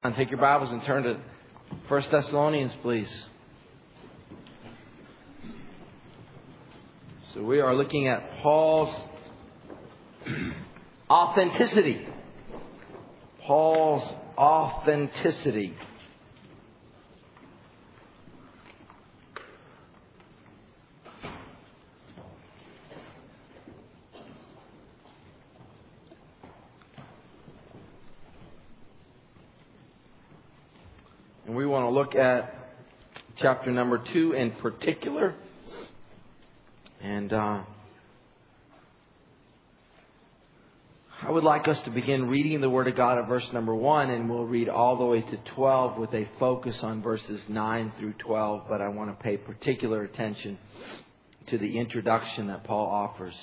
And take your Bibles and turn to 1 Thessalonians, please. So we are looking at Paul's authenticity. Paul's authenticity. And we want to look at chapter number 2 in particular. And I would like us to begin reading the Word of God at verse number 1, and we'll read all the way to 12 with a focus on verses 9 through 12. But I want to pay particular attention to the introduction that Paul offers.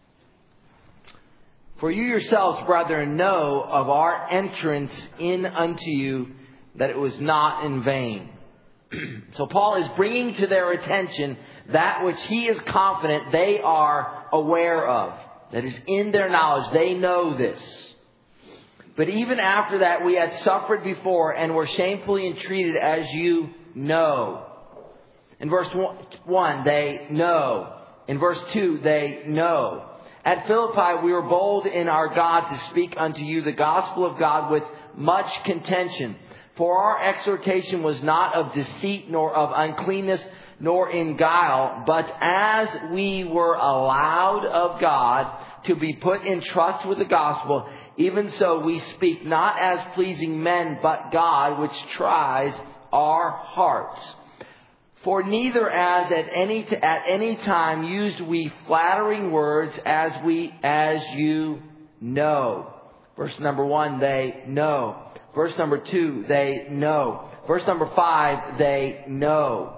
For you yourselves, brethren, know of our entrance in unto you, that it was not in vain. So Paul is bringing to their attention that which he is confident they are aware of. That is in their knowledge. They know this. But even after that, we had suffered before and were shamefully entreated, as you know. In verse 1, they know. In verse 2, they know. At Philippi, we were bold in our God to speak unto you the gospel of God with much contention. For our exhortation was not of deceit, nor of uncleanness, nor in guile, but as we were allowed of God to be put in trust with the gospel, even so we speak not as pleasing men, but God, which tries our hearts. For neither as at any time used we flattering words, as you know. Verse number 1, they know. Verse number 2, they know. Verse number 5, they know.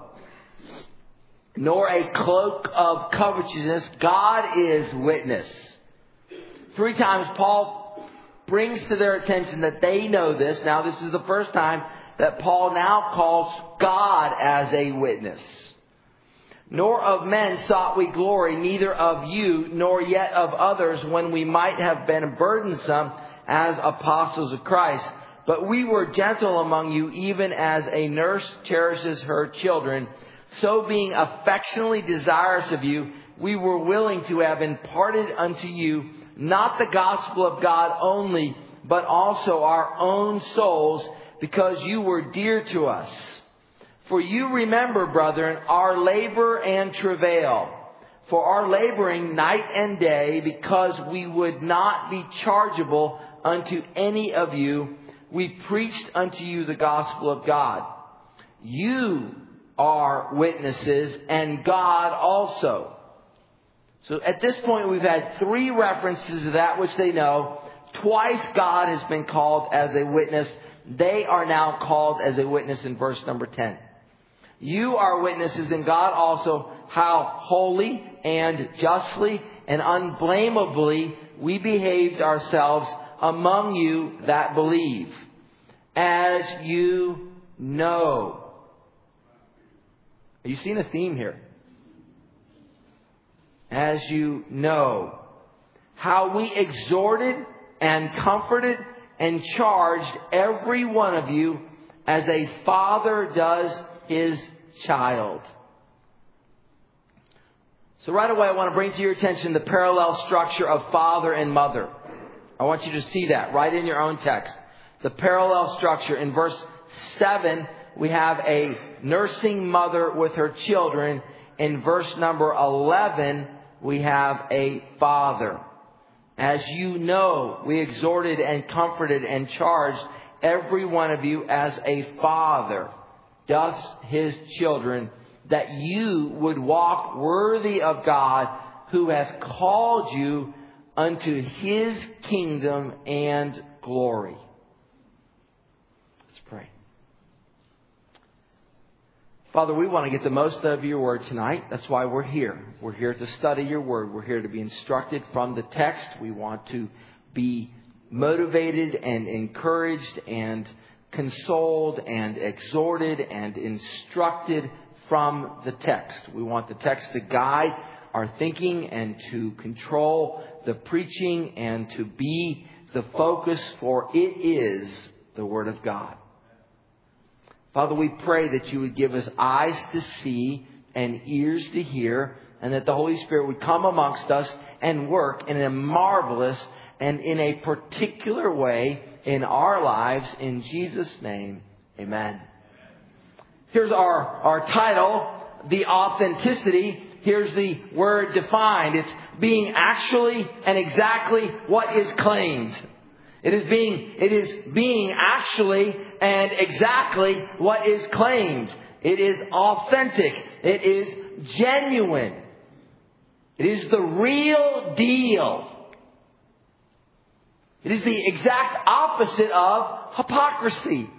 Nor a cloak of covetousness. God is witness. 3 times Paul brings to their attention that they know this. Now this is the first time that Paul now calls God as a witness. Nor of men sought we glory, neither of you, nor yet of others, when we might have been burdensome as apostles of Christ. But we were gentle among you, even as a nurse cherishes her children. So being affectionately desirous of you, we were willing to have imparted unto you not the gospel of God only, but also our own souls, because you were dear to us. For you remember, brethren, our labor and travail. For our laboring night and day, because we would not be chargeable unto any of you, we preached unto you the gospel of God. You are witnesses, and God also. So at this point, we've had 3 references to that which they know. Twice God has been called as a witness. They are now called as a witness in verse number 10. You are witnesses, and God also, how holy and justly and unblameably we behaved ourselves among you that believe, as you know. Are you seeing a theme here? As you know. How we exhorted and comforted and charged every one of you as a father does his child. So right away I want to bring to your attention the parallel structure of father and mother. I want you to see that right in your own text. The parallel structure. In verse 7, we have a nursing mother with her children. In verse number 11, we have a father. As you know, we exhorted and comforted and charged every one of you as a father doth his children, that you would walk worthy of God, who hath called you unto his kingdom and glory. Let's pray. Father, we want to get the most of your word tonight. That's why we're here. We're here to study your word. We're here to be instructed from the text. We want to be motivated and encouraged and consoled and exhorted and instructed from the text. We want the text to guide our thinking and to control the preaching and to be the focus, for it is the Word of God. Father, we pray that you would give us eyes to see and ears to hear, and that the Holy Spirit would come amongst us and work in a marvelous and in a particular way in our lives. In Jesus' name, amen. Here's our title, The Authenticity. Here's the word defined. It's being actually and exactly what is claimed. It is being actually and exactly what is claimed. It is authentic. It is genuine. It is the real deal. It is the exact opposite of hypocrisy.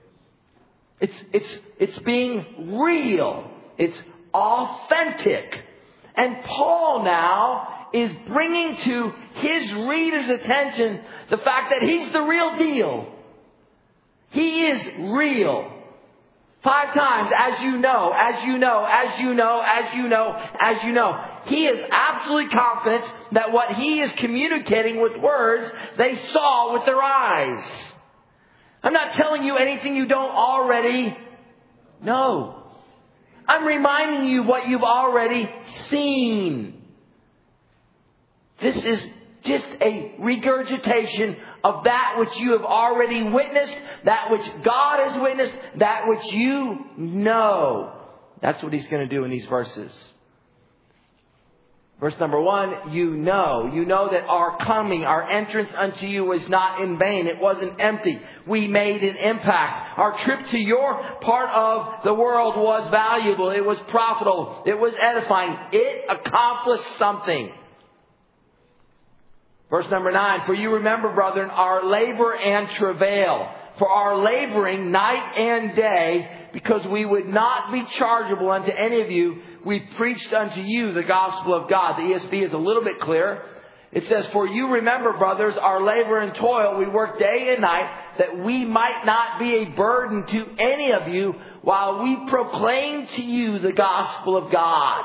It's being real. It's authentic. And Paul now is bringing to his readers' attention the fact that he's the real deal. He is real. 5 times, as you know, as you know, as you know, as you know, as you know. He is absolutely confident that what he is communicating with words, they saw with their eyes. I'm not telling you anything you don't already know. I'm reminding you what you've already seen. This is just a regurgitation of that which you have already witnessed, that which God has witnessed, that which you know. That's what he's going to do in these verses. Verse number 1, you know that our coming, our entrance unto you was not in vain. It wasn't empty. We made an impact. Our trip to your part of the world was valuable. It was profitable. It was edifying. It accomplished something. Verse number 9, for you remember, brethren, our labor and travail, for our laboring night and day, because we would not be chargeable unto any of you, we preached unto you the gospel of God. The ESV is a little bit clearer. It says, for you remember, brothers, our labor and toil, we work day and night, that we might not be a burden to any of you, while we proclaim to you the gospel of God.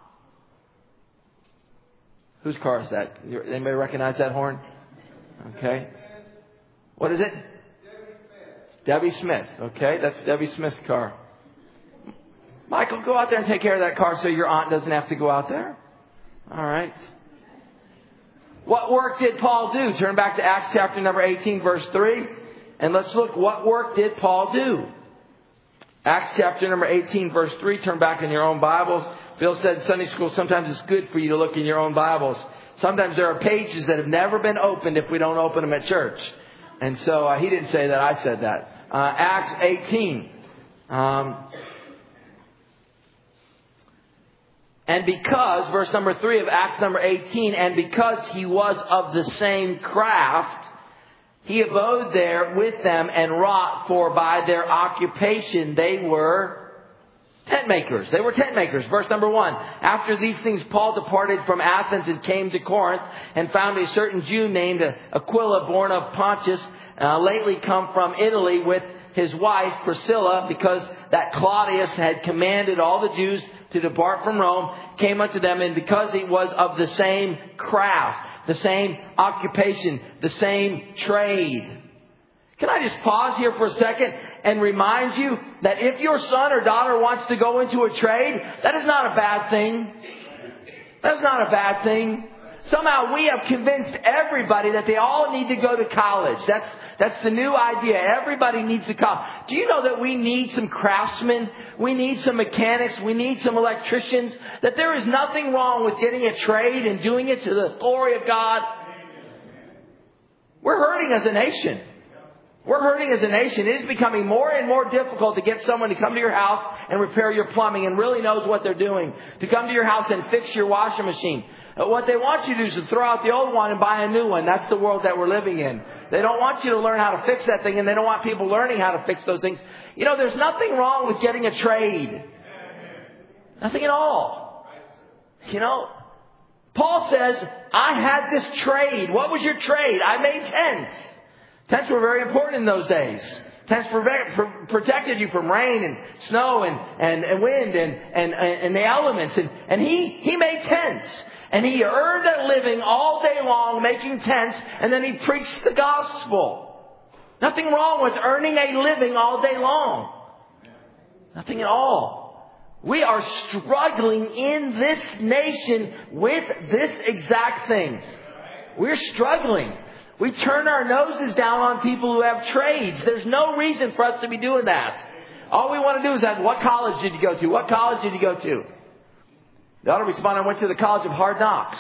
Whose car is that? Anybody recognize that horn? Okay. What is it? Debbie Smith. Okay, that's Debbie Smith's car. Michael, go out there and take care of that car so your aunt doesn't have to go out there. All right. What work did Paul do? Turn back to Acts chapter number 18, verse 3. And let's look, what work did Paul do? Acts chapter number 18, verse 3. Turn back in your own Bibles. Bill said in Sunday school, sometimes it's good for you to look in your own Bibles. Sometimes there are pages that have never been opened if we don't open them at church. And so he didn't say that, I said that. Acts 18. And because, verse number 3 of Acts number 18, and because he was of the same craft, he abode there with them and wrought, for by their occupation they were tent makers. They were tent makers. Verse number 1. After these things, Paul departed from Athens and came to Corinth, and found a certain Jew named Aquila, born of Pontus, lately come from Italy, with his wife Priscilla, because that Claudius had commanded all the Jews to depart from Rome, came unto them, and because he was of the same craft, the same occupation, the same trade. Can I just pause here for a second and remind you that if your son or daughter wants to go into a trade, that is not a bad thing. That's not a bad thing. Somehow we have convinced everybody that they all need to go to college. That's the new idea. Everybody needs to come. Do you know that we need some craftsmen? We need some mechanics. We need some electricians. That there is nothing wrong with getting a trade and doing it to the glory of God. We're hurting as a nation. We're hurting as a nation. It is becoming more and more difficult to get someone to come to your house and repair your plumbing and really knows what they're doing. To come to your house and fix your washing machine. What they want you to do is to throw out the old one and buy a new one. That's the world that we're living in. They don't want you to learn how to fix that thing, and they don't want people learning how to fix those things. You know, there's nothing wrong with getting a trade. Nothing at all. You know, Paul says, I had this trade. What was your trade? I made tents. Tents were very important in those days. Tents protected you from rain and snow and wind and the elements. And he made tents. And he earned a living all day long making tents. And then he preached the gospel. Nothing wrong with earning a living all day long. Nothing at all. We are struggling in this nation with this exact thing. We're struggling. We turn our noses down on people who have trades. There's no reason for us to be doing that. All we want to do is ask, what college did you go to? What college did you go to? The auto respond, I went to the College of Hard Knocks.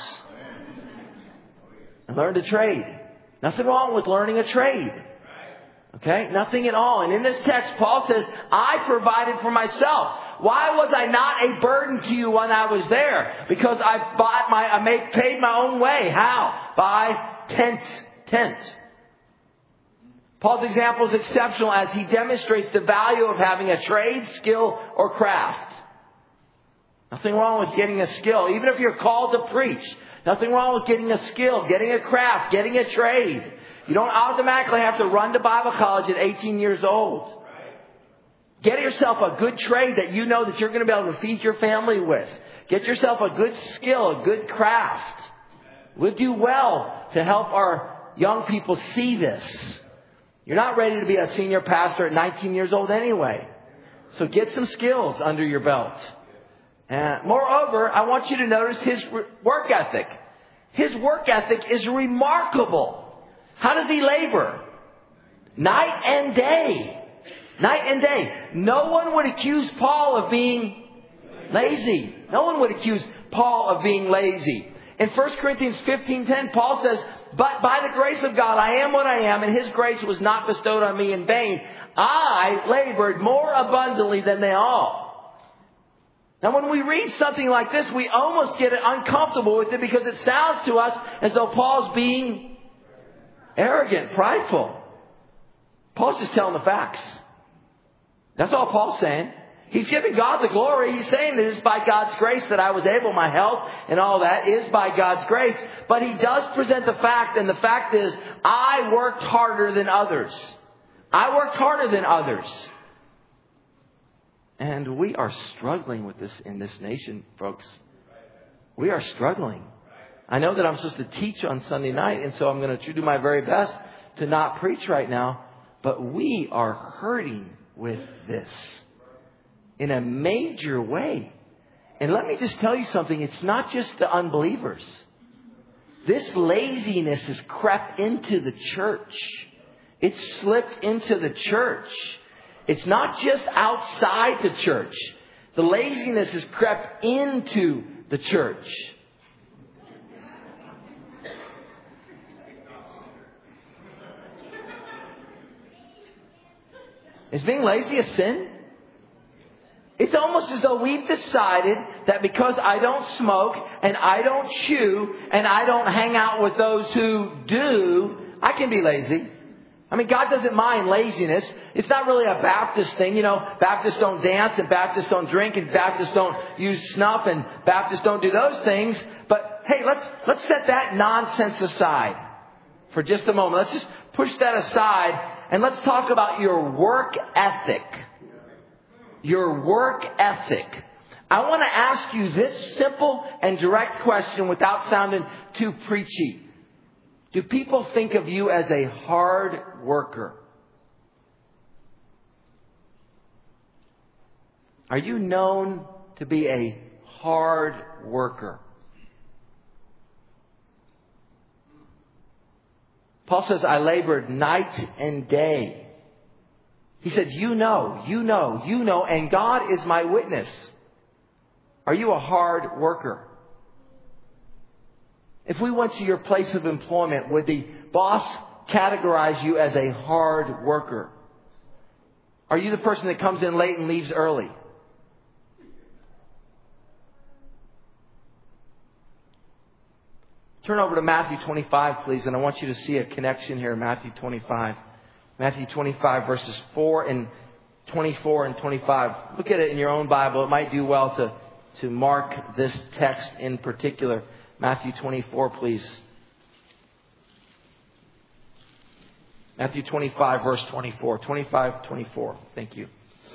I learned a trade. Nothing wrong with learning a trade. Okay? Nothing at all. And in this text, Paul says, I provided for myself. Why was I not a burden to you when I was there? Because I paid my own way. How? By tent. Paul's example is exceptional as he demonstrates the value of having a trade, skill, or craft. Nothing wrong with getting a skill. Even if you're called to preach. Nothing wrong with getting a skill, getting a craft, getting a trade. You don't automatically have to run to Bible college at 18 years old. Get yourself a good trade that you know that you're going to be able to feed your family with. Get yourself a good skill, a good craft. We'll do well to help our young people see this. You're not ready to be a senior pastor at 19 years old anyway. So get some skills under your belt. Moreover, I want you to notice his work ethic. His work ethic is remarkable. How does he labor? Night and day. Night and day. No one would accuse Paul of being lazy. No one would accuse Paul of being lazy. In 1 Corinthians 15:10, Paul says, but by the grace of God, I am what I am, and His grace was not bestowed on me in vain. I labored more abundantly than they all. Now, when we read something like this, we almost get uncomfortable with it because it sounds to us as though Paul's being arrogant, prideful. Paul's just telling the facts. That's all Paul's saying. He's giving God the glory. He's saying that it's by God's grace that I was able, my health and all that is by God's grace. But he does present the fact, and the fact is, I worked harder than others. I worked harder than others. And we are struggling with this in this nation, folks. We are struggling. I know that I'm supposed to teach on Sunday night, and so I'm going to do my very best to not preach right now. But we are hurting with this in a major way. And let me just tell you something. It's not just the unbelievers. This laziness has crept into the church. It's slipped into the church. It's not just outside the church. The laziness has crept into the church. Is being lazy a sin? It's almost as though we've decided that because I don't smoke and I don't chew and I don't hang out with those who do, I can be lazy. I mean, God doesn't mind laziness. It's not really a Baptist thing. You know, Baptists don't dance and Baptists don't drink and Baptists don't use snuff and Baptists don't do those things. But hey, let's set that nonsense aside for just a moment. Let's just push that aside and let's talk about your work ethic. Your work ethic. I want to ask you this simple and direct question without sounding too preachy. Do people think of you as a hard worker? Are you known to be a hard worker? Paul says, I labored night and day. He said, you know, and God is my witness. Are you a hard worker? If we went to your place of employment, would the boss categorize you as a hard worker? Are you the person that comes in late and leaves early? Turn over to Matthew 25, please, and I want you to see a connection here in Matthew 25. Matthew 25, verses 4 and 24 and 25. Look at it in your own Bible. It might do well to mark this text in particular. Matthew 24, please. Matthew 25, verse 24. 25, 24. Thank you.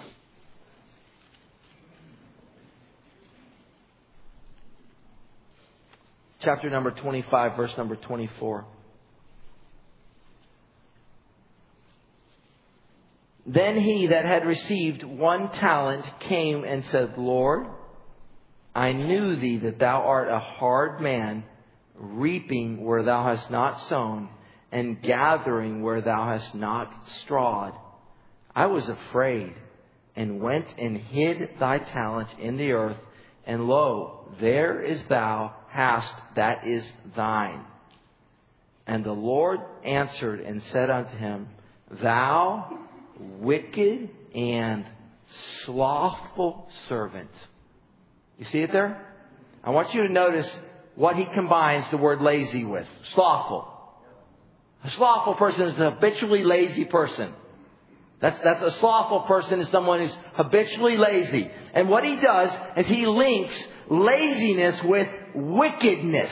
Chapter number 25, verse number 24. Then he that had received 1 talent came and said, Lord, I knew thee that thou art a hard man, reaping where thou hast not sown, and gathering where thou hast not strawed. I was afraid, and went and hid thy talent in the earth, and lo, there is thou hast that is thine. And the Lord answered and said unto him, Thou wicked and slothful servant. You see it there? I want you to notice what he combines the word lazy with. Slothful. A slothful person is a habitually lazy person. That's a slothful person is someone who's habitually lazy. And what he does is he links laziness with wickedness.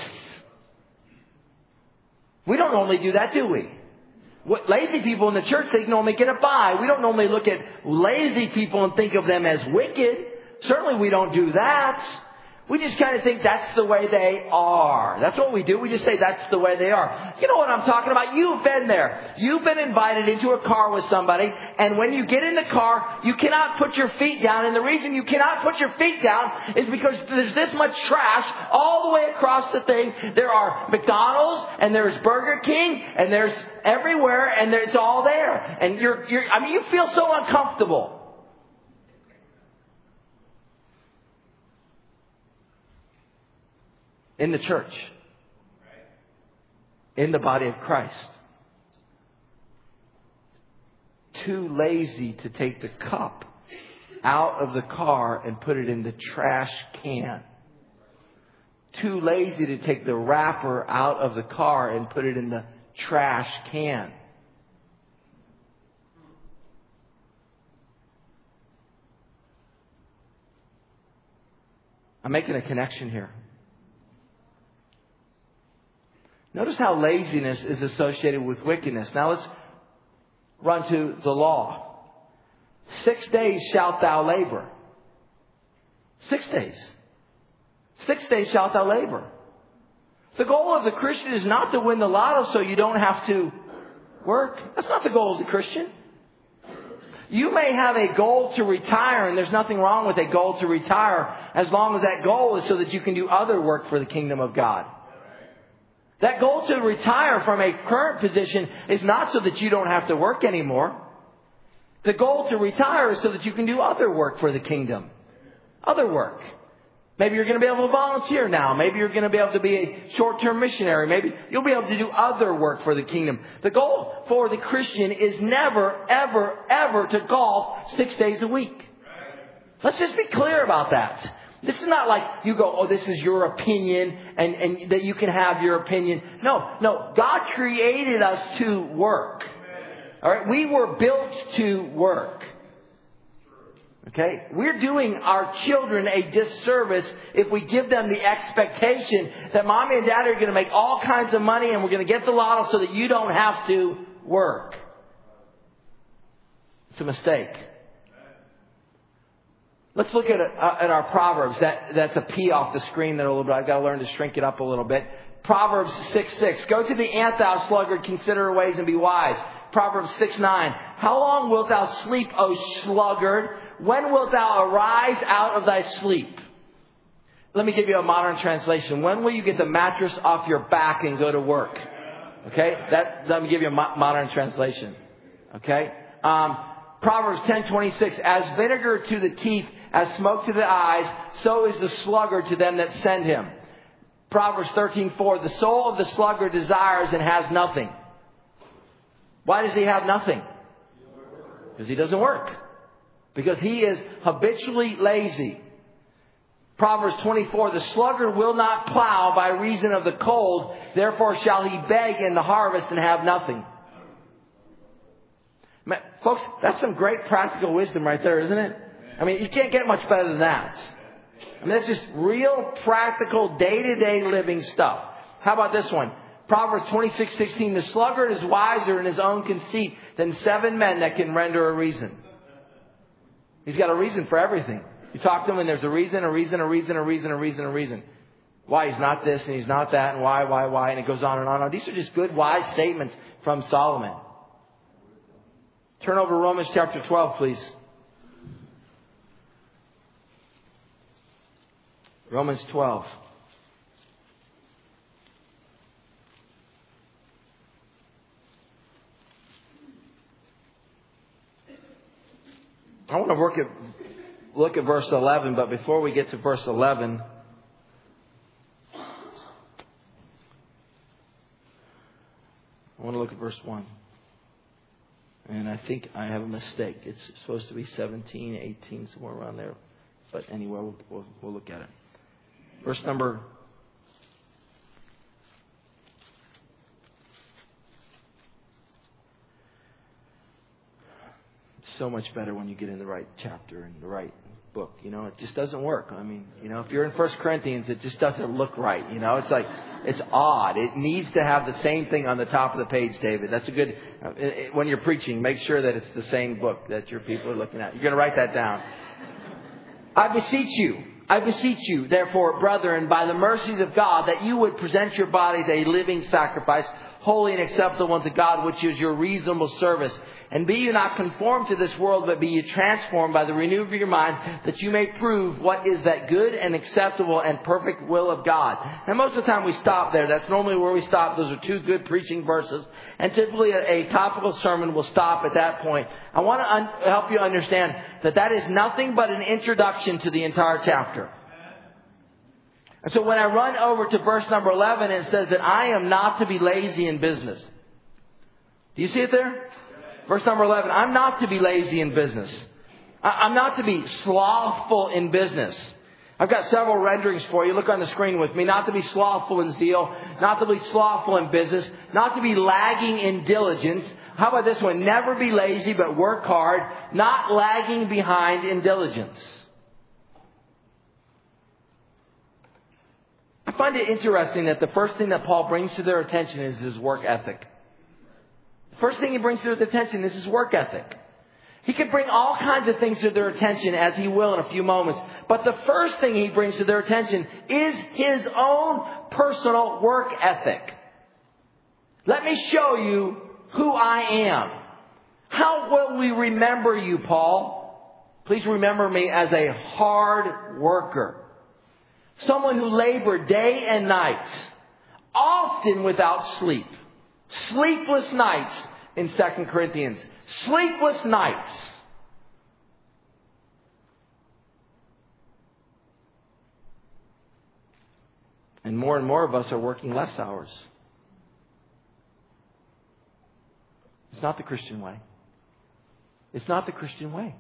We don't normally do that, do we? Lazy people in the church, they normally get a by. We don't normally look at lazy people and think of them as wicked. Certainly we don't do that. We just kind of think that's the way they are. That's what we do. We just say that's the way they are. You know what I'm talking about? You've been there. You've been invited into a car with somebody, and when you get in the car, you cannot put your feet down. And the reason you cannot put your feet down is because there's this much trash all the way across the thing. There are McDonald's, and there's Burger King, and there's everywhere, and it's all there. And you feel so uncomfortable. In the church. In the body of Christ. Too lazy to take the cup out of the car and put it in the trash can. Too lazy to take the wrapper out of the car and put it in the trash can. I'm making a connection here. Notice how laziness is associated with wickedness. Now let's run to the law. 6 days shalt thou labor. 6 days. 6 days shalt thou labor. The goal of the Christian is not to win the lotto so you don't have to work. That's not the goal of the Christian. You may have a goal to retire, and there's nothing wrong with a goal to retire as long as that goal is so that you can do other work for the kingdom of God. That goal to retire from a current position is not so that you don't have to work anymore. The goal to retire is so that you can do other work for the kingdom. Other work. Maybe you're going to be able to volunteer now. Maybe you're going to be able to be a short-term missionary. Maybe you'll be able to do other work for the kingdom. The goal for the Christian is never, ever, ever to golf 6 days a week. Let's just be clear about that. This is not like you go, oh, this is your opinion and that you can have your opinion. No. God created us to work. All right. We were built to work. Okay. We're doing our children a disservice if we give them the expectation that mommy and daddy are going to make all kinds of money and we're going to get the lotto so that you don't have to work. It's a mistake. Let's look at our Proverbs. That's a P off the screen there a little bit. I've got to learn to shrink it up a little bit. Proverbs 6:6. Go to the ant, thou sluggard, consider her ways and be wise. Proverbs 6:9. How long wilt thou sleep, O sluggard? When wilt thou arise out of thy sleep? Let me give you a modern translation. When will you get the mattress off your back and go to work? Okay? Let me give you a modern translation. Okay? Proverbs 10:26. As vinegar to the teeth, as smoke to the eyes, so is the sluggard to them that send him. Proverbs 13:4. The soul of the sluggard desires and has nothing. Why does he have nothing? Because he doesn't work. Because he is habitually lazy. Proverbs 24. The sluggard will not plow by reason of the cold. Therefore shall he beg in the harvest and have nothing. Folks, that's some great practical wisdom right there, isn't it? I mean, you can't get much better than that. I mean, that's just real practical day-to-day living stuff. How about this one? Proverbs 26:16. The sluggard is wiser in his own conceit than 7 men that can render a reason. He's got a reason for everything. You talk to him and there's a reason. Why he's not this and he's not that and why, and it goes on and on. These are just good, wise statements from Solomon. Turn over to Romans chapter 12, please. Romans 12. I want to look at verse 11, but before we get to verse 11, I want to look at verse 1. And I think I have a mistake. It's supposed to be 17, 18, somewhere around there. But anyway, we'll look at it. Verse number... so much better when you get in the right chapter and the right book. It just doesn't work. If you're in 1 Corinthians, it just doesn't look right. It's like, it's odd. It needs to have the same thing on the top of the page, David. That's a good, when you're preaching, make sure that it's the same book that your people are looking at. You're going to write that down. I beseech you, therefore, brethren, by the mercies of God, that you would present your bodies a living sacrifice, holy and acceptable unto God, which is your reasonable service. And be you not conformed to this world, but be you transformed by the renewal of your mind, that you may prove what is that good and acceptable and perfect will of God. And most of the time we stop there. That's normally where we stop. Those are two good preaching verses. And typically a topical sermon will stop at that point. I want to help you understand that is nothing but an introduction to the entire chapter. And so when I run over to verse number 11, it says that I am not to be lazy in business. Do you see it there? Verse number 11, I'm not to be lazy in business. I'm not to be slothful in business. I've got several renderings for you. Look on the screen with me. Not to be slothful in zeal. Not to be slothful in business. Not to be lagging in diligence. How about this one? Never be lazy, but work hard. Not lagging behind in diligence. I find it interesting that the first thing that Paul brings to their attention is his work ethic. The first thing he brings to their attention is his work ethic. He can bring all kinds of things to their attention, as he will in a few moments. But the first thing he brings to their attention is his own personal work ethic. Let me show you who I am. How will we remember you, Paul? Please remember me as a hard worker. Someone who labored day and night, often without sleep. Sleepless nights in 2 Corinthians. Sleepless nights. And more of us are working less hours. It's not the Christian way. It's not the Christian way.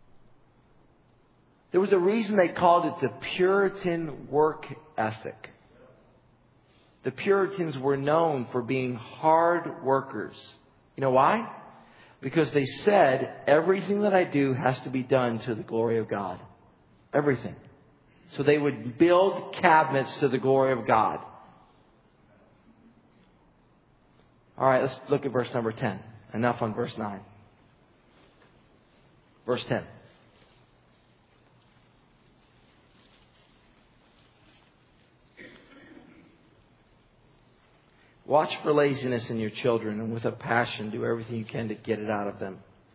There was a reason they called it the Puritan work ethic. The Puritans were known for being hard workers. You know why? Because they said, everything that I do has to be done to the glory of God. Everything. So they would build cabinets to the glory of God. All right, let's look at verse number 10. Enough on verse 9. Verse 10. Watch for laziness in your children, and with a passion do everything you can to get it out of them.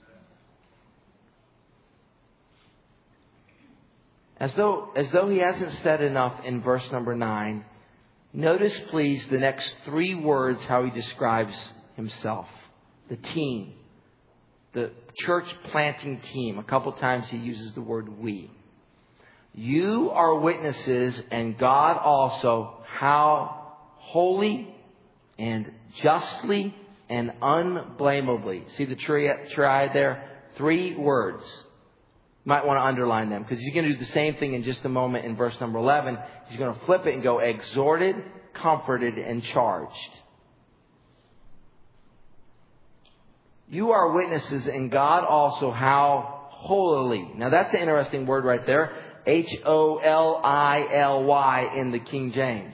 As though he hasn't said enough in verse number 9, notice please the next 3 words how he describes himself. The team. The church planting team. A couple times he uses the word we. You are witnesses, and God also, how holy and justly and unblameably. See the triad there? 3 words. You might want to underline them, because he's going to do the same thing in just a moment in verse number 11. He's going to flip it and go exhorted, comforted, and charged. You are witnesses, and God also, how holily. Now that's an interesting word right there. Holily in the King James.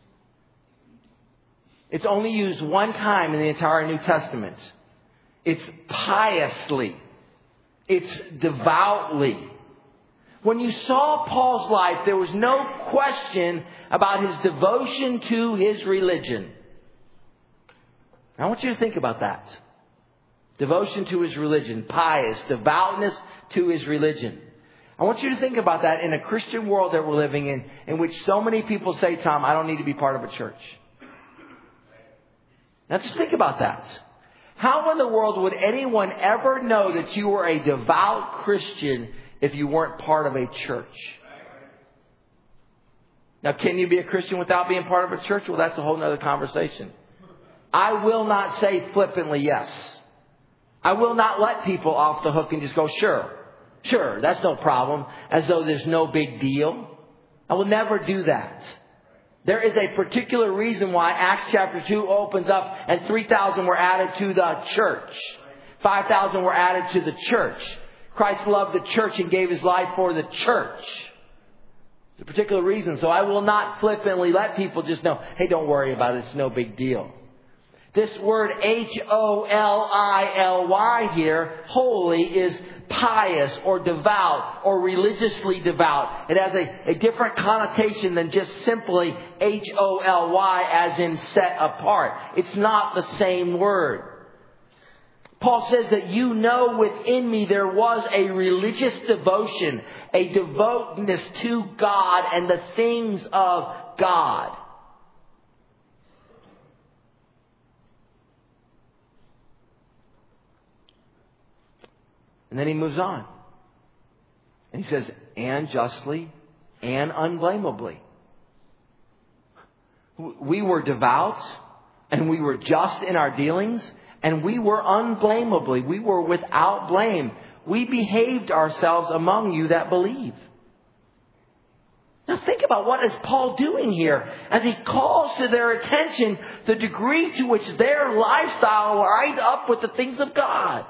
It's only used one time in the entire New Testament. It's piously. It's devoutly. When you saw Paul's life, there was no question about his devotion to his religion. I want you to think about that. Devotion to his religion. Pious. Devoutness to his religion. I want you to think about that in a Christian world that we're living in which so many people say, Tom, I don't need to be part of a church. Now just think about that. How in the world would anyone ever know that you were a devout Christian if you weren't part of a church? Now, can you be a Christian without being part of a church? Well, that's a whole other conversation. I will not say flippantly yes. I will not let people off the hook and just go, sure, that's no problem, as though there's no big deal. I will never do that. There is a particular reason why Acts chapter 2 opens up and 3,000 were added to the church. 5,000 were added to the church. Christ loved the church and gave his life for the church. It's a particular reason. So I will not flippantly let people just know, hey, don't worry about it. It's no big deal. This word H-O-L-I-L-Y here, holy, is pious or devout or religiously devout. It has a different connotation than just simply H-O-L-Y as in set apart. It's not the same word. Paul says that within me there was a religious devotion, a devoutness to God and the things of God. And then he moves on. And he says, and justly and unblameably. We were devout and we were just in our dealings and we were unblameably. We were without blame. We behaved ourselves among you that believe. Now think about what is Paul doing here as he calls to their attention the degree to which their lifestyle lined up with the things of God.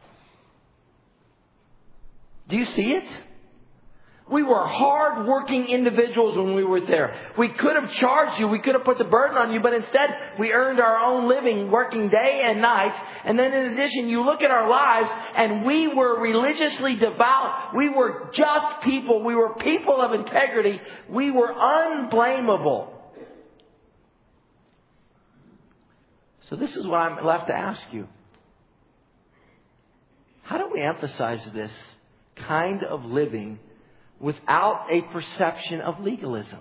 Do you see it? We were hard-working individuals when we were there. We could have charged you. We could have put the burden on you. But instead, we earned our own living, working day and night. And then in addition, you look at our lives, and we were religiously devout. We were just people. We were people of integrity. We were unblameable. So this is what I'm left to ask you. How do we emphasize this kind of living without a perception of legalism?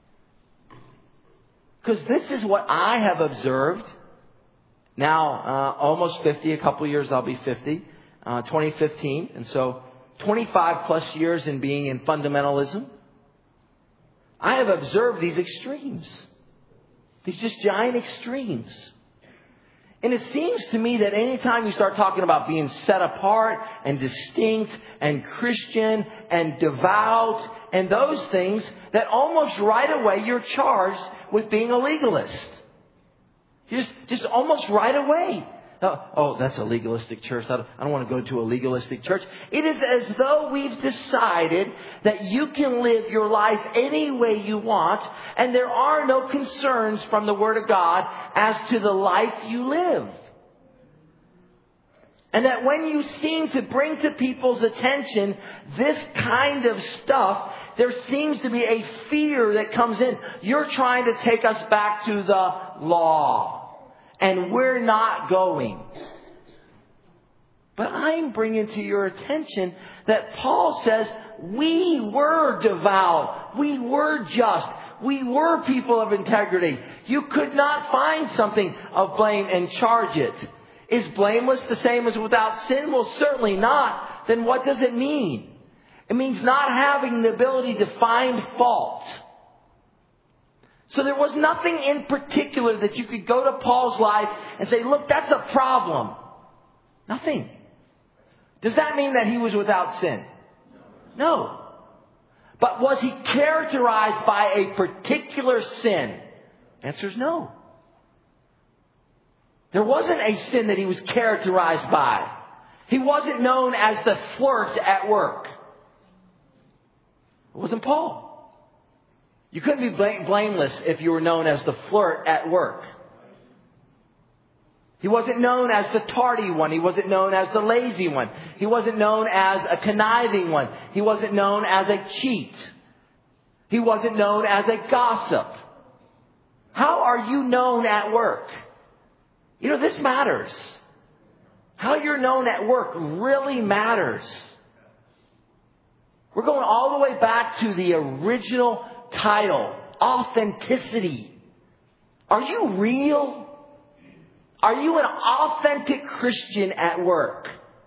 Because this is what I have observed. Now, almost 50, a couple of years I'll be 50, 2015. And so 25 plus years in being in fundamentalism. I have observed these extremes. These just giant extremes. And it seems to me that anytime you start talking about being set apart and distinct and Christian and devout and those things, that almost right away you're charged with being a legalist. Just almost right away. Oh, that's a legalistic church. I don't want to go to a legalistic church. It is as though we've decided that you can live your life any way you want, and there are no concerns from the Word of God as to the life you live. And that when you seem to bring to people's attention this kind of stuff, there seems to be a fear that comes in. You're trying to take us back to the law. And we're not going. But I'm bringing to your attention that Paul says we were devout. We were just. We were people of integrity. You could not find something of blame and charge it. Is blameless the same as without sin? Well, certainly not. Then what does it mean? It means not having the ability to find fault. So there was nothing in particular that you could go to Paul's life and say, look, that's a problem. Nothing. Does that mean that he was without sin? No. But was he characterized by a particular sin? Answer is no. There wasn't a sin that he was characterized by. He wasn't known as the flirt at work. It wasn't Paul. You couldn't be blameless if you were known as the flirt at work. He wasn't known as the tardy one. He wasn't known as the lazy one. He wasn't known as a conniving one. He wasn't known as a cheat. He wasn't known as a gossip. How are you known at work? You know, this matters. How you're known at work really matters. We're going all the way back to the original title, authenticity. Are you real? Are you an authentic Christian at work?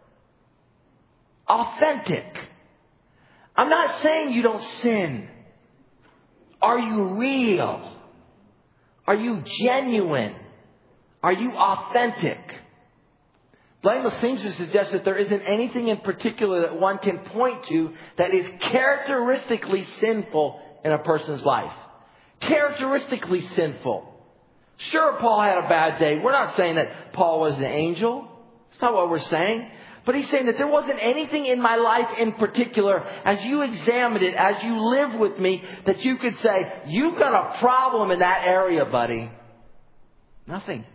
Authentic. I'm not saying you don't sin. Are you real? Are you genuine? Are you authentic? Blameless seems to suggest that there isn't anything in particular that one can point to that is characteristically sinful in a person's life. Characteristically sinful. Sure, Paul had a bad day. We're not saying that Paul was an angel. That's not what we're saying. But he's saying that there wasn't anything in my life in particular, as you examined it, as you live with me, that you could say, you've got a problem in that area, buddy. Nothing.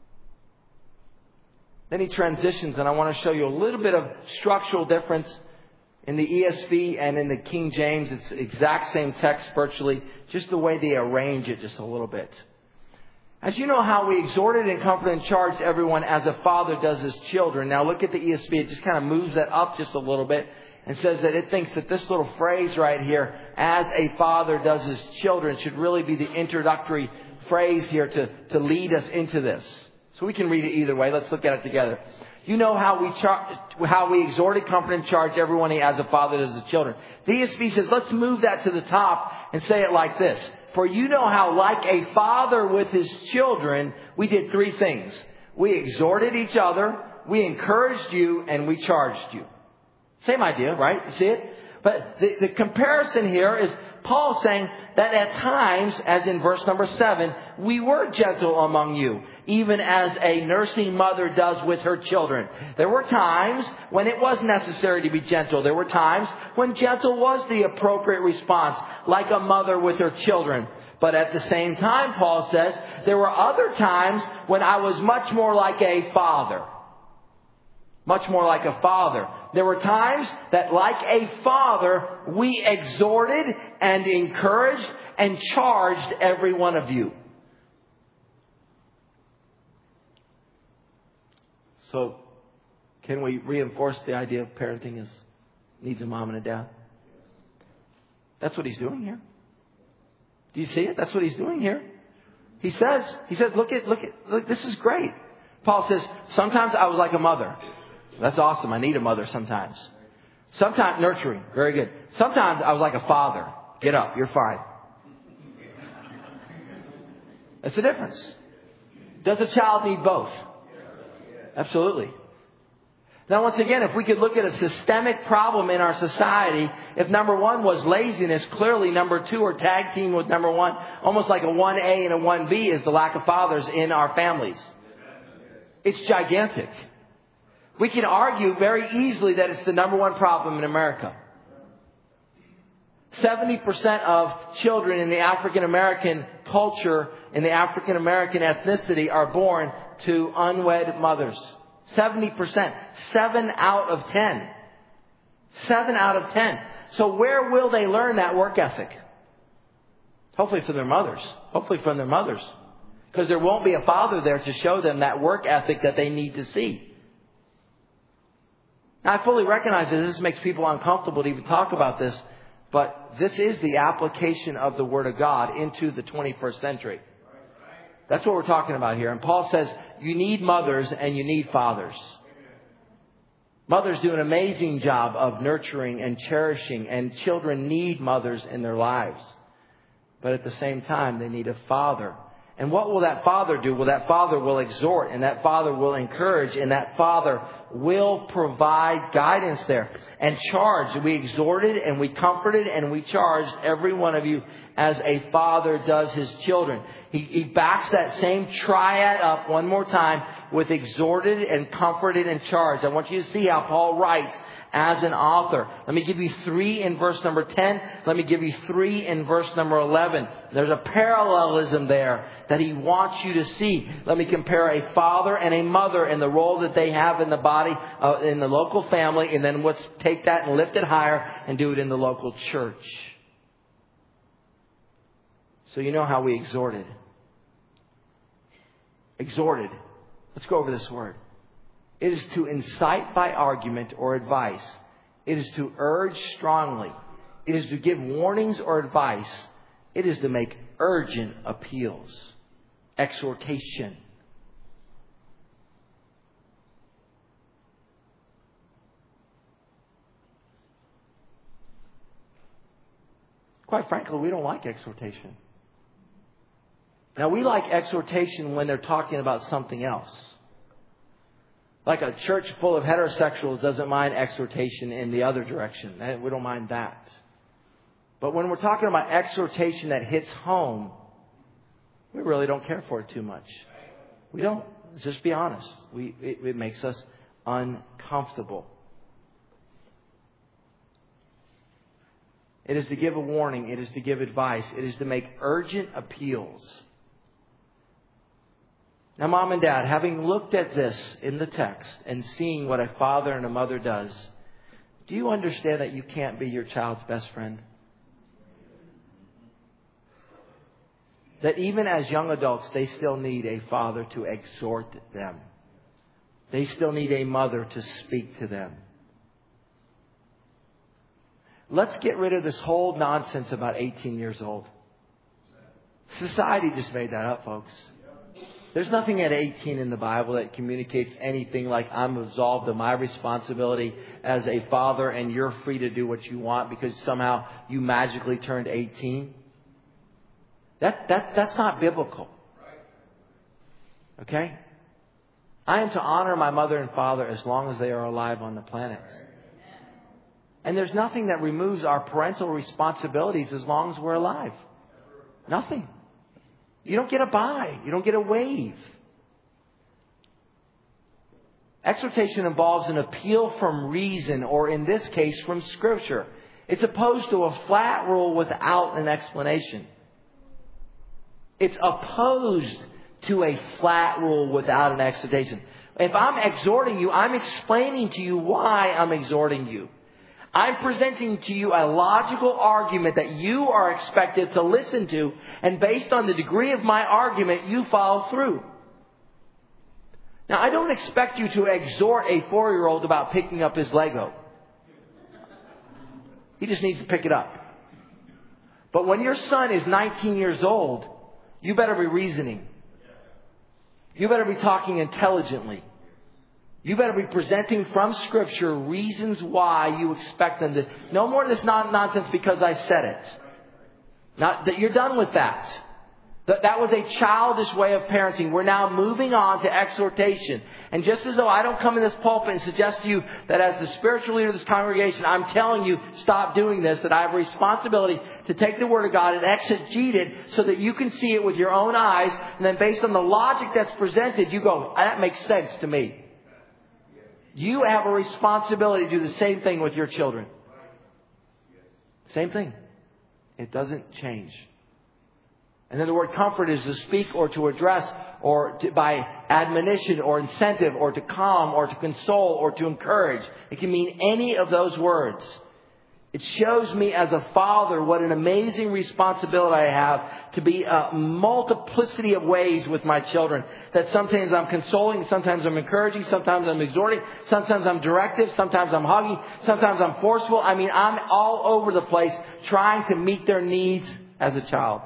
Then he transitions, and I want to show you a little bit of structural difference in the ESV and in the King James. It's the exact same text virtually, just the way they arrange it just a little bit. As you know how we exhorted and comforted and charged everyone as a father does his children. Now look at the ESV. It just kind of moves that up just a little bit and says that it thinks that this little phrase right here, as a father does his children, should really be the introductory phrase here to lead us into this. So we can read it either way. Let's look at it together. You know how we exhorted, comforted, and charged everyone as a father does his children. The ESV says, let's move that to the top and say it like this. For you know how, like a father with his children, we did three things. We exhorted each other, we encouraged you, and we charged you. Same idea, right? You see it? But the comparison here is Paul saying that at times, as in verse number 7, we were gentle among you, even as a nursing mother does with her children. There were times when it was necessary to be gentle. There were times when gentle was the appropriate response, like a mother with her children. But at the same time, Paul says, there were other times when I was much more like a father. Much more like a father. There were times that, like a father, we exhorted and encouraged and charged every one of you. So, can we reinforce the idea of parenting needs a mom and a dad? That's what he's doing here. Do you see it? That's what he's doing here. He says, look, this is great. Paul says, sometimes I was like a mother. That's awesome. I need a mother sometimes. Sometimes nurturing. Very good. Sometimes I was like a father. Get up. You're fine. That's the difference. Does a child need both? Absolutely. Now, once again, if we could look at a systemic problem in our society, if number one was laziness, clearly number two, or tag team with number one, almost like a 1A and a 1B, is the lack of fathers in our families. It's gigantic. We can argue very easily that it's the number one problem in America. 70% of children in the African American culture, in the African American ethnicity, are born to unwed mothers. 70%. 7 out of 10. 7 out of 10. So where will they learn that work ethic? Hopefully from their mothers. Hopefully from their mothers. Because there won't be a father there to show them that work ethic that they need to see. Now, I fully recognize that this makes people uncomfortable to even talk about this, but this is the application of the Word of God into the 21st century. That's what we're talking about here. And Paul says you need mothers and you need fathers. Mothers do an amazing job of nurturing and cherishing, and children need mothers in their lives. But at the same time, they need a father. And what will that father do? Well, that father will exhort, and that father will encourage, and that father will provide guidance there. And charge. We exhorted and we comforted and we charged every one of you as a father does his children. He backs that same triad up one more time with exhorted and comforted and charged. I want you to see how Paul writes as an author. Let me give you 3 in verse number 10. Let me give you 3 in verse number 11. There's a parallelism there that he wants you to see. Let me compare a father and a mother and the role that they have in the body, in the local family, and then let's take that and lift it higher and do it in the local church. So you know how we exhorted. Exhorted. Let's go over this word. It is to incite by argument or advice. It is to urge strongly. It is to give warnings or advice. It is to make urgent appeals. Exhortation. Quite frankly, we don't like exhortation. Now, we like exhortation when they're talking about something else. Like a church full of heterosexuals doesn't mind exhortation in the other direction. We don't mind that. But when we're talking about exhortation that hits home, we really don't care for it too much. We don't. Let's just be honest. It makes us uncomfortable. It is to give a warning. It is to give advice. It is to make urgent appeals. Now, Mom and Dad, having looked at this in the text and seeing what a father and a mother does, do you understand that you can't be your child's best friend? That even as young adults, they still need a father to exhort them. They still need a mother to speak to them. Let's get rid of this whole nonsense about 18 years old. Society just made that up, folks. There's nothing at 18 in the Bible that communicates anything like I'm absolved of my responsibility as a father and you're free to do what you want because somehow you magically turned 18. That's not biblical. Okay? I am to honor my mother and father as long as they are alive on the planet. And there's nothing that removes our parental responsibilities as long as we're alive. Nothing. You don't get a bye. You don't get a wave. Exhortation involves an appeal from reason, or in this case, from Scripture. It's opposed to a flat rule without an explanation. It's opposed to a flat rule without an exhortation. If I'm exhorting you, I'm explaining to you why I'm exhorting you. I'm presenting to you a logical argument that you are expected to listen to, and based on the degree of my argument, you follow through. Now, I don't expect you to exhort a 4-year-old about picking up his Lego. He just needs to pick it up. But when your son is 19 years old, you better be reasoning. You better be talking intelligently. You better be presenting from Scripture reasons why you expect them to. No more of this nonsense because I said it. Not that you're done with that. That was a childish way of parenting. We're now moving on to exhortation. And just as though I don't come in this pulpit and suggest to you that as the spiritual leader of this congregation, I'm telling you, stop doing this, that I have a responsibility to take the Word of God and exegete it so that you can see it with your own eyes. And then based on the logic that's presented, you go, that makes sense to me. You have a responsibility to do the same thing with your children. Same thing. It doesn't change. And then the word comfort is to speak or to address or by admonition or incentive or to calm or to console or to encourage. It can mean any of those words. It shows me as a father what an amazing responsibility I have to be a multiplicity of ways with my children. That sometimes I'm consoling, sometimes I'm encouraging, sometimes I'm exhorting, sometimes I'm directive, sometimes I'm hugging, sometimes I'm forceful. I mean, I'm all over the place trying to meet their needs as a child.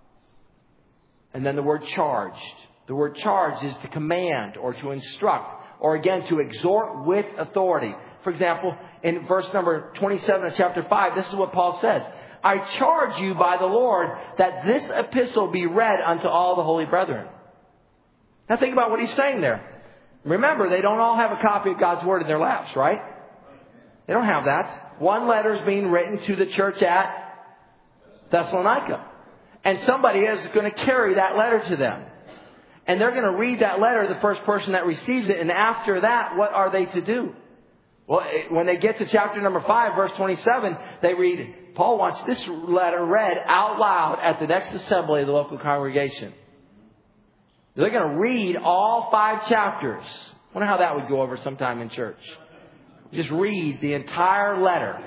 And then the word charged. The word charged is to command or to instruct or again to exhort with authority. For example, in verse number 27 of chapter 5, this is what Paul says. I charge you by the Lord that this epistle be read unto all the holy brethren. Now think about what he's saying there. Remember, they don't all have a copy of God's Word in their laps, right? They don't have that. One letter is being written to the church at Thessalonica. And somebody is going to carry that letter to them. And they're going to read that letter, the first person that receives it. And after that, what are they to do? Well, when they get to chapter number 5, verse 27, they read, Paul wants this letter read out loud at the next assembly of the local congregation. They're going to read all 5 chapters. I wonder how that would go over sometime in church. Just read the entire letter.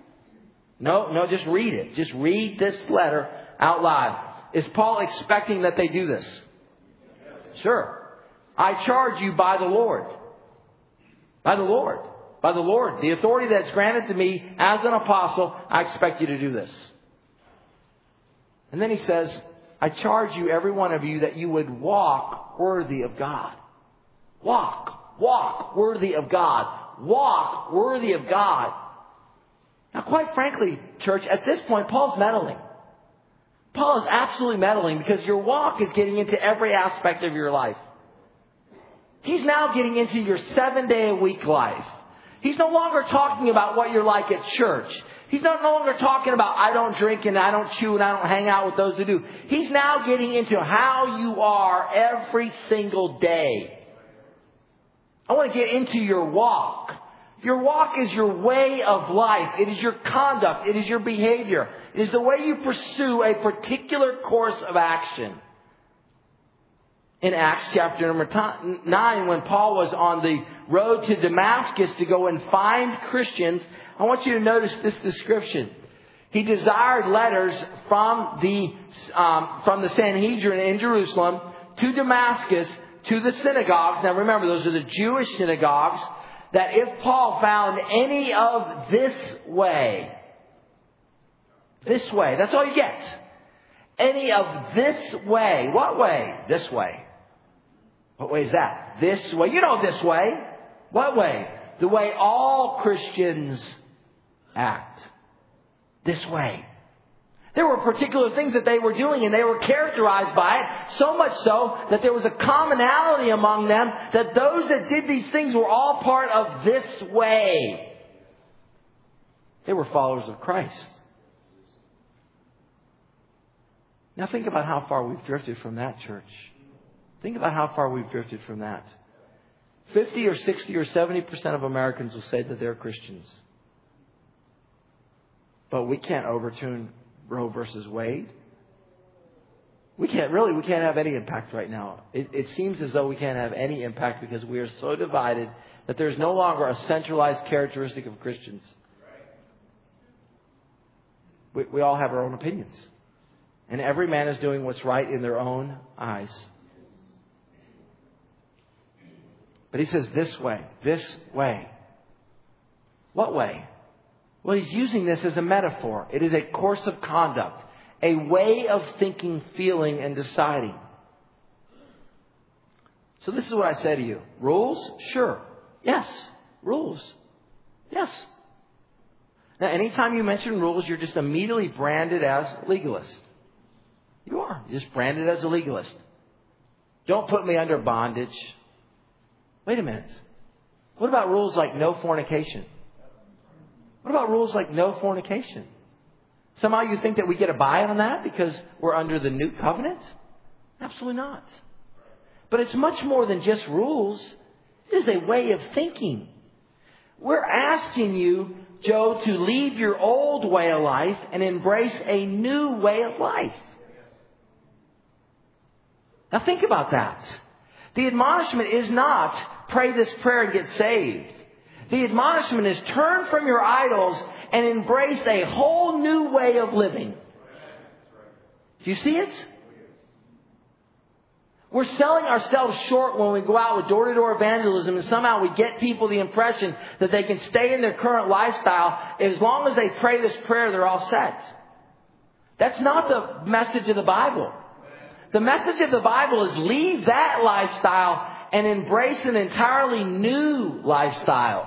No, just read it. Just read this letter out loud. Is Paul expecting that they do this? Sure. I charge you by the Lord. By the Lord. By the Lord. The authority that's granted to me as an apostle, I expect you to do this. And then he says, I charge you, every one of you, that you would walk worthy of God. Walk worthy of God. Walk worthy of God. Now, quite frankly, church, at this point, Paul's meddling. Paul is absolutely meddling because your walk is getting into every aspect of your life. He's now getting into your 7-day-a-week life. He's no longer talking about what you're like at church. He's no longer talking about I don't drink and I don't chew and I don't hang out with those who do. He's now getting into how you are every single day. I want to get into your walk. Your walk is your way of life. It is your conduct. It is your behavior. It is the way you pursue a particular course of action. In Acts chapter number 9, when Paul was on the road to Damascus to go and find Christians, I want you to notice this description. He desired letters from the Sanhedrin in Jerusalem to Damascus, to the synagogues. Now remember, those are the Jewish synagogues. That if Paul found any of this way, that's all you get. Any of this way. What way? This way. What way is that? This way. You know this way. What way? The way all Christians act. This way. There were particular things that they were doing and they were characterized by it, so much so that there was a commonality among them that those that did these things were all part of this way. They were followers of Christ. Now think about how far we've drifted from that, church. Think about how far we've drifted from that. 50 or 60 or 70% of Americans will say that they're Christians. But we can't overturn Roe versus Wade. We can't have any impact right now. It seems as though we can't have any impact because we are so divided that there's no longer a centralized characteristic of Christians. We all have our own opinions. And every man is doing what's right in their own eyes. But he says this way. What way? Well, he's using this as a metaphor. It is a course of conduct, a way of thinking, feeling, and deciding. So this is what I say to you. Rules? Sure. Yes. Rules. Yes. Now, anytime you mention rules, you're just immediately branded as legalist. You are. You're just branded as a legalist. Don't put me under bondage. Wait a minute. What about rules like no fornication? What about rules like no fornication? Somehow you think that we get a buy on that because we're under the new covenant? Absolutely not. But it's much more than just rules. It is a way of thinking. We're asking you, Joe, to leave your old way of life and embrace a new way of life. Now think about that. The admonishment is not pray this prayer and get saved. The admonishment is turn from your idols and embrace a whole new way of living. Do you see it? We're selling ourselves short when we go out with door-to-door evangelism and somehow we get people the impression that they can stay in their current lifestyle. As long as they pray this prayer, they're all set. That's not the message of the Bible. The message of the Bible is leave that lifestyle and embrace an entirely new lifestyle.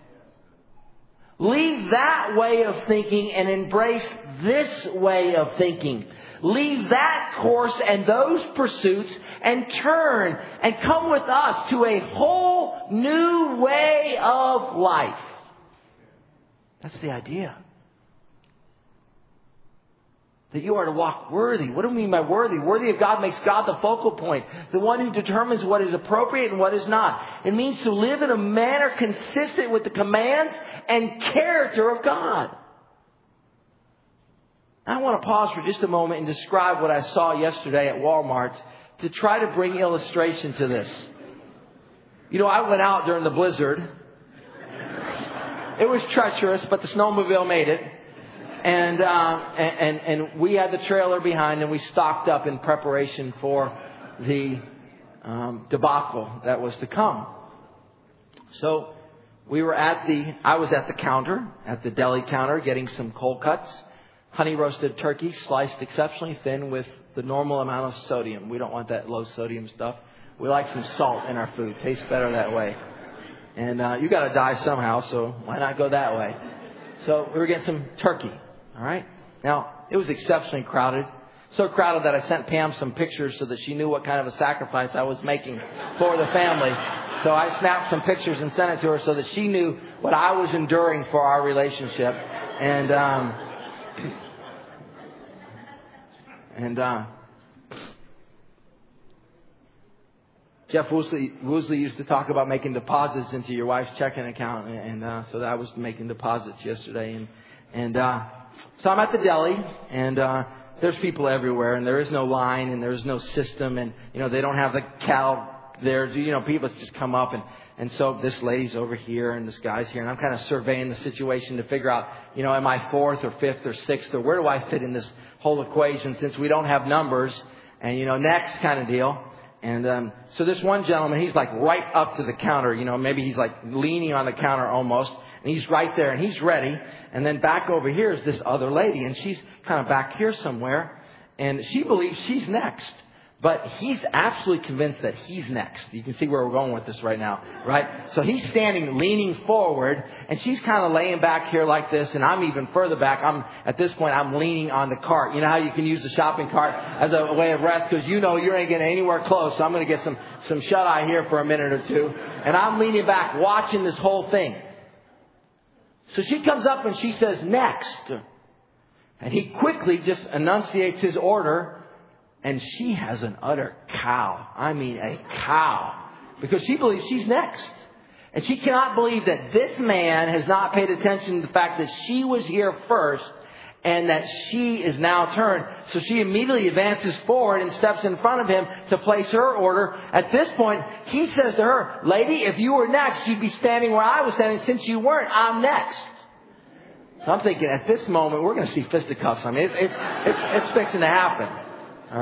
Leave that way of thinking and embrace this way of thinking. Leave that course and those pursuits and turn and come with us to a whole new way of life. That's the idea. That you are to walk worthy. What do we mean by worthy? Worthy of God makes God the focal point. The one who determines what is appropriate and what is not. It means to live in a manner consistent with the commands and character of God. I want to pause for just a moment and describe what I saw yesterday at Walmart to try to bring illustration to this. You know, I went out during the blizzard. It was treacherous, but the snowmobile made it. And we had the trailer behind and we stocked up in preparation for the debacle that was to come. So I was at the counter, at the deli counter, getting some cold cuts. Honey roasted turkey, sliced exceptionally thin with the normal amount of sodium. We don't want that low sodium stuff. We like some salt in our food. Tastes better that way. And you got to die somehow, so why not go that way? So we were getting some turkey. All right. Now, it was exceptionally crowded. So crowded that I sent Pam some pictures so that she knew what kind of a sacrifice I was making for the family. So I snapped some pictures and sent it to her so that she knew what I was enduring for our relationship. And Jeff Woosley used to talk about making deposits into your wife's checking account, and so I was making deposits yesterday, and so I'm at the deli, and there's people everywhere, and there is no line, and there is no system, and they don't have the cow there. People just come up, and so this lady's over here, and this guy's here, and I'm kind of surveying the situation to figure out, am I fourth or fifth or sixth, or where do I fit in this whole equation since we don't have numbers, and next kind of deal. And so this one gentleman, he's like right up to the counter, maybe he's like leaning on the counter almost, and he's right there and he's ready. And then back over here is this other lady, and she's kind of back here somewhere, and she believes she's next. But he's absolutely convinced that he's next. You can see where we're going with this right now, right? So he's standing, leaning forward, and she's kind of laying back here like this, and I'm even further back. At this point, I'm leaning on the cart. You know how you can use the shopping cart as a way of rest because you ain't getting anywhere close. So I'm going to get some shut-eye here for a minute or two. And I'm leaning back, watching this whole thing. So she comes up and she says, next. And he quickly just enunciates his order. And she has an utter cow. I mean, a cow. Because she believes she's next. And she cannot believe that this man has not paid attention to the fact that she was here first and that she is now turned. So she immediately advances forward and steps in front of him to place her order. At this point, he says to her, lady, if you were next, you'd be standing where I was standing. Since you weren't, I'm next. So I'm thinking at this moment, we're going to see fisticuffs. I mean, it's fixing to happen. All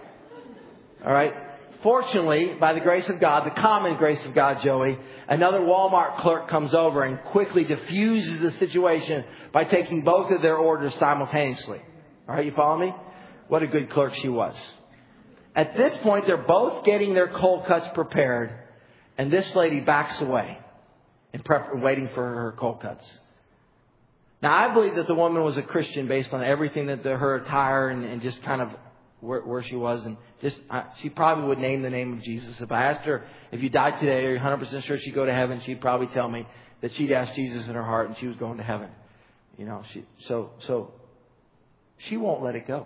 right. Fortunately, by the grace of God, the common grace of God, Joey, another Walmart clerk comes over and quickly diffuses the situation by taking both of their orders simultaneously. All right, you follow me? What a good clerk she was. At this point, they're both getting their cold cuts prepared, and this lady backs away waiting for her cold cuts. Now, I believe that the woman was a Christian based on everything that her attire and just kind of where she was, and she probably would name the name of Jesus. If I asked her, if you died today, are you 100% sure she'd go to heaven? She'd probably tell me that she'd asked Jesus in her heart and she was going to heaven. So she won't let it go.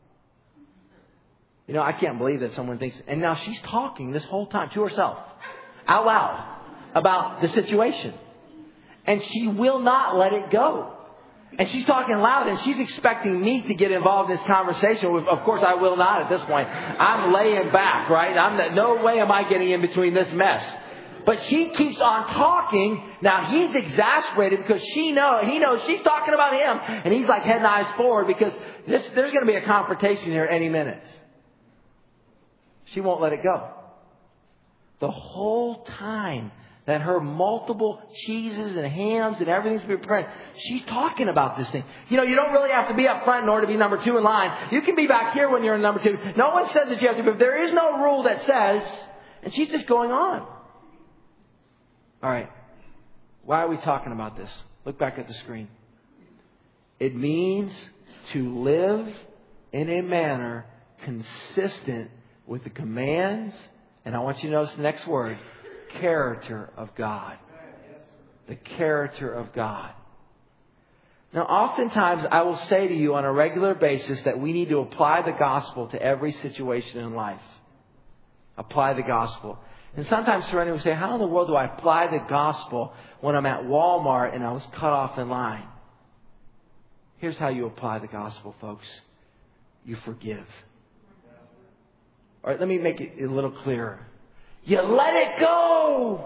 I can't believe that someone thinks, and now she's talking this whole time to herself, out loud, about the situation. And she will not let it go. And she's talking loud, and she's expecting me to get involved in this conversation. Of course, I will not at this point. I'm laying back, right? No way am I getting in between this mess. But she keeps on talking. Now, he's exasperated because he knows she's talking about him. And he's like head and eyes forward because there's going to be a confrontation here any minute. She won't let it go. The whole time that her multiple cheeses and hams and everything's been prepared, she's talking about this thing. You don't really have to be up front in order to be number 2 in line. You can be back here when you're in number 2. No one says that you have to, but there is no rule that says, and she's just going on. All right. Why are we talking about this? Look back at the screen. It means to live in a manner consistent with the commands, and I want you to notice the next word, character of God. The character of God. Now, oftentimes I will say to you on a regular basis that we need to apply the gospel to every situation in life. Apply the gospel. And sometimes Serenity will say, how in the world do I apply the gospel when I'm at Walmart and I was cut off in line? Here's how you apply the gospel, folks. You forgive. All right, let me make it a little clearer. You let it go.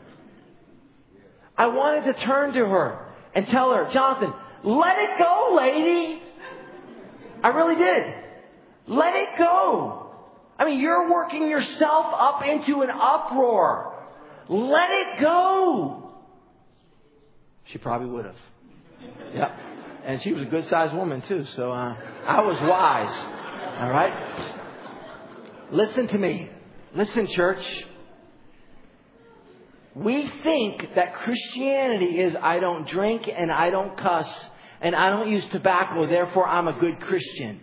I wanted to turn to her and tell her, Jonathan, let it go, lady. I really did. Let it go. I mean, you're working yourself up into an uproar. Let it go. She probably would have. Yep. And she was a good-sized woman, too. So I was wise. All right? Listen to me. Listen, church. We think that Christianity is I don't drink and I don't cuss and I don't use tobacco, therefore I'm a good Christian.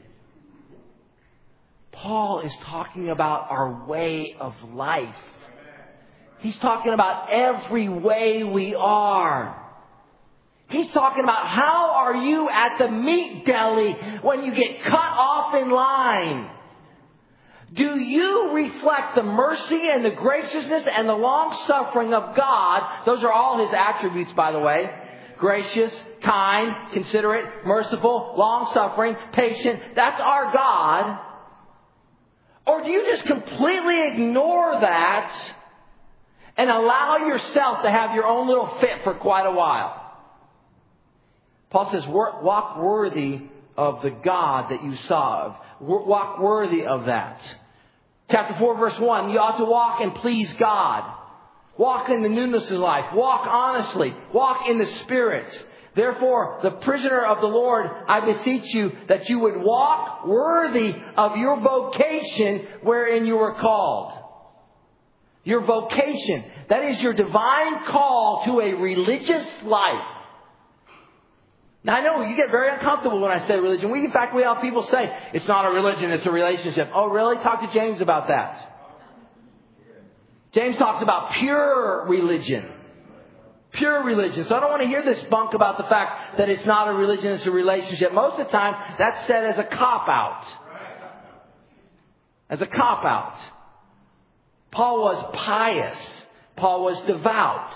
Paul is talking about our way of life. He's talking about every way we are. He's talking about how are you at the meat deli when you get cut off in line? Do you reflect the mercy and the graciousness and the long suffering of God? Those are all His attributes, by the way. Gracious, kind, considerate, merciful, long suffering, patient. That's our God. Or do you just completely ignore that and allow yourself to have your own little fit for quite a while? Paul says, walk worthy of the God that you serve. Walk worthy of that. Chapter 4, verse 1, you ought to walk and please God. Walk in the newness of life. Walk honestly. Walk in the Spirit. Therefore, the prisoner of the Lord, I beseech you that you would walk worthy of your vocation wherein you were called. Your vocation. That is your divine call to a religious life. Now, I know you get very uncomfortable when I say religion. In fact, we have people say, it's not a religion, it's a relationship. Oh, really? Talk to James about that. James talks about pure religion. Pure religion. So I don't want to hear this bunk about the fact that it's not a religion, it's a relationship. Most of the time, that's said as a cop-out. As a cop-out. Paul was pious. Paul was devout.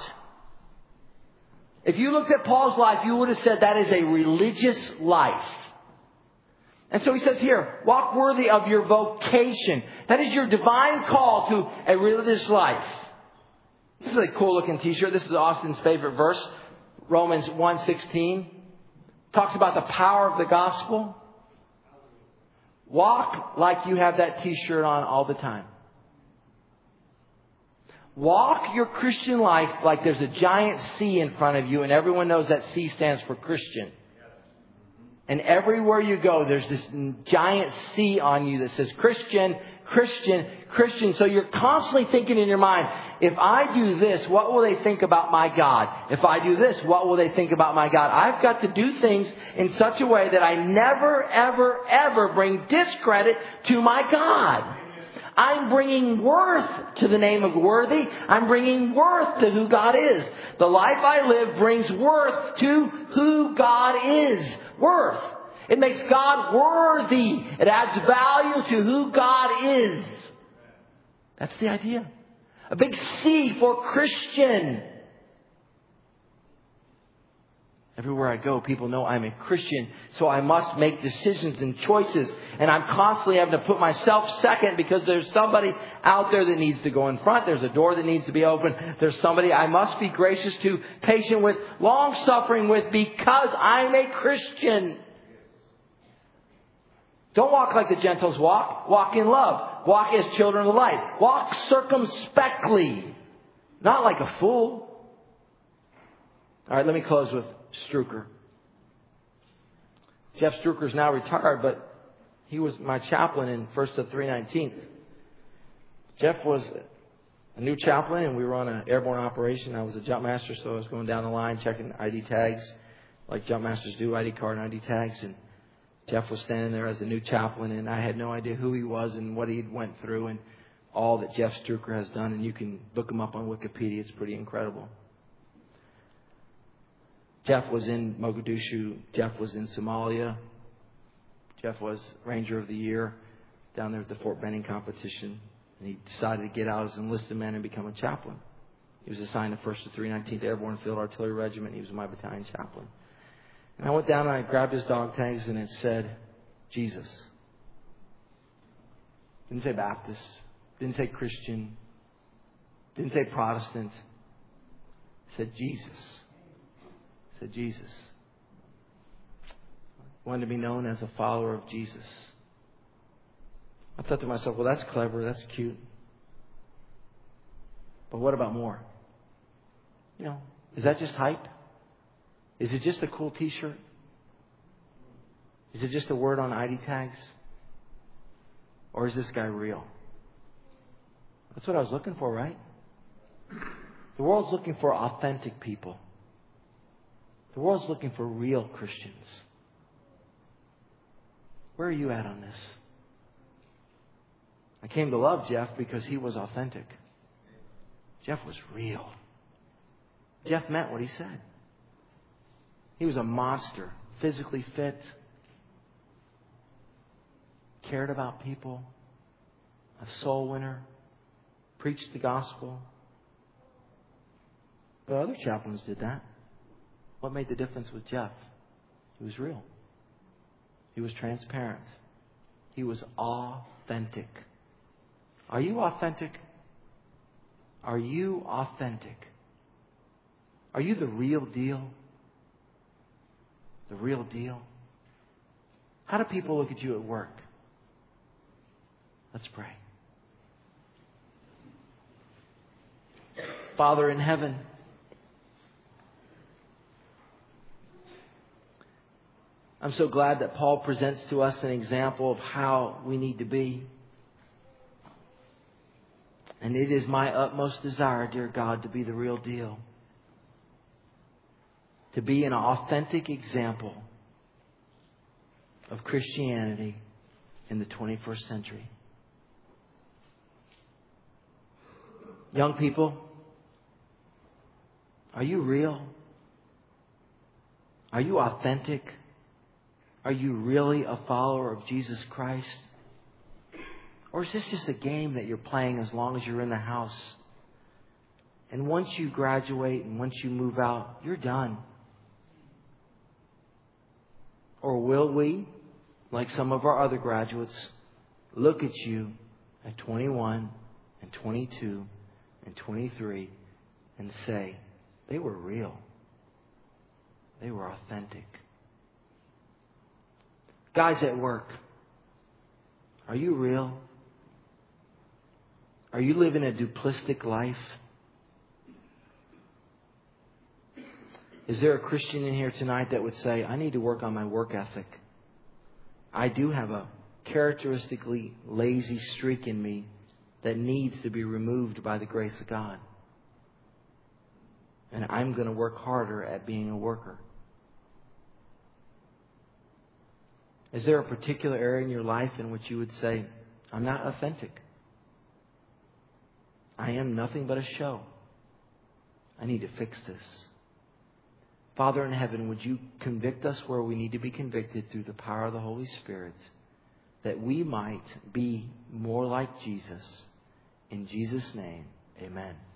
If you looked at Paul's life, you would have said that is a religious life. And so he says here, walk worthy of your vocation. That is your divine call to a religious life. This is a cool looking t-shirt. This is Austin's favorite verse. Romans 1:16. Talks about the power of the gospel. Walk like you have that t-shirt on all the time. Walk your Christian life like there's a giant C in front of you and everyone knows that C stands for Christian. And everywhere you go, there's this giant C on you that says Christian, Christian, Christian. So you're constantly thinking in your mind, if I do this, what will they think about my God? If I do this, what will they think about my God? I've got to do things in such a way that I never, ever, ever bring discredit to my God. I'm bringing worth to the name of worthy. I'm bringing worth to who God is. The life I live brings worth to who God is. Worth. It makes God worthy. It adds value to who God is. That's the idea. A big C for Christian. Everywhere I go, people know I'm a Christian, so I must make decisions and choices. And I'm constantly having to put myself second because there's somebody out there that needs to go in front. There's a door that needs to be open. There's somebody I must be gracious to, patient with, long-suffering with because I'm a Christian. Don't walk like the Gentiles walk. Walk in love. Walk as children of the light. Walk circumspectly. Not like a fool. All right, let me close with Strucker. Jeff Strucker is now retired, but he was my chaplain in 1st of 319th. Jeff was a new chaplain, and we were on an airborne operation. I was a jump master, so I was going down the line checking ID tags, like jump masters do, ID card and ID tags. And Jeff was standing there as a new chaplain, and I had no idea who he was and what he'd went through and all that Jeff Strucker has done. And you can look him up on Wikipedia. It's pretty incredible. Jeff was in Mogadishu. Jeff was in Somalia. Jeff was Ranger of the Year down there at the Fort Benning competition. And he decided to get out as an enlisted man and become a chaplain. He was assigned to 1st of 319th Airborne Field Artillery Regiment. He was my battalion chaplain. And I went down and I grabbed his dog tags and it said, Jesus. Didn't say Baptist. Didn't say Christian. Didn't say Protestant. It said Jesus. Said Jesus. Wanted to be known as a follower of Jesus. I thought to myself, well, that's clever, that's cute. But what about more? You know, is that just hype? Is it just a cool t-shirt? Is it just a word on ID tags? Or is this guy real? That's what I was looking for, right? The world's looking for authentic people. The world's looking for real Christians. Where are you at on this? I came to love Jeff because he was authentic. Jeff was real. Jeff meant what he said. He was a monster, physically fit, cared about people, a soul winner, preached the gospel. But other chaplains did that. What made the difference with Jeff? He was real. He was transparent. He was authentic. Are you authentic? Are you authentic? Are you the real deal? The real deal? How do people look at you at work? Let's pray. Father in heaven, I'm so glad that Paul presents to us an example of how we need to be. And it is my utmost desire, dear God, to be the real deal. To be an authentic example of Christianity in the 21st century. Young people, are you real? Are you authentic? Are you really a follower of Jesus Christ? Or is this just a game that you're playing as long as you're in the house? And once you graduate and once you move out, you're done. Or will we, like some of our other graduates, look at you at 21 and 22 and 23 and say, they were real. They were authentic. Guys at work, are you real? Are you living a duplistic life? Is there a Christian in here tonight that would say, I need to work on my work ethic? I do have a characteristically lazy streak in me that needs to be removed by the grace of God. And I'm going to work harder at being a worker. Is there a particular area in your life in which you would say, I'm not authentic? I am nothing but a show. I need to fix this. Father in heaven, would you convict us where we need to be convicted through the power of the Holy Spirit, that we might be more like Jesus. In Jesus' name, amen.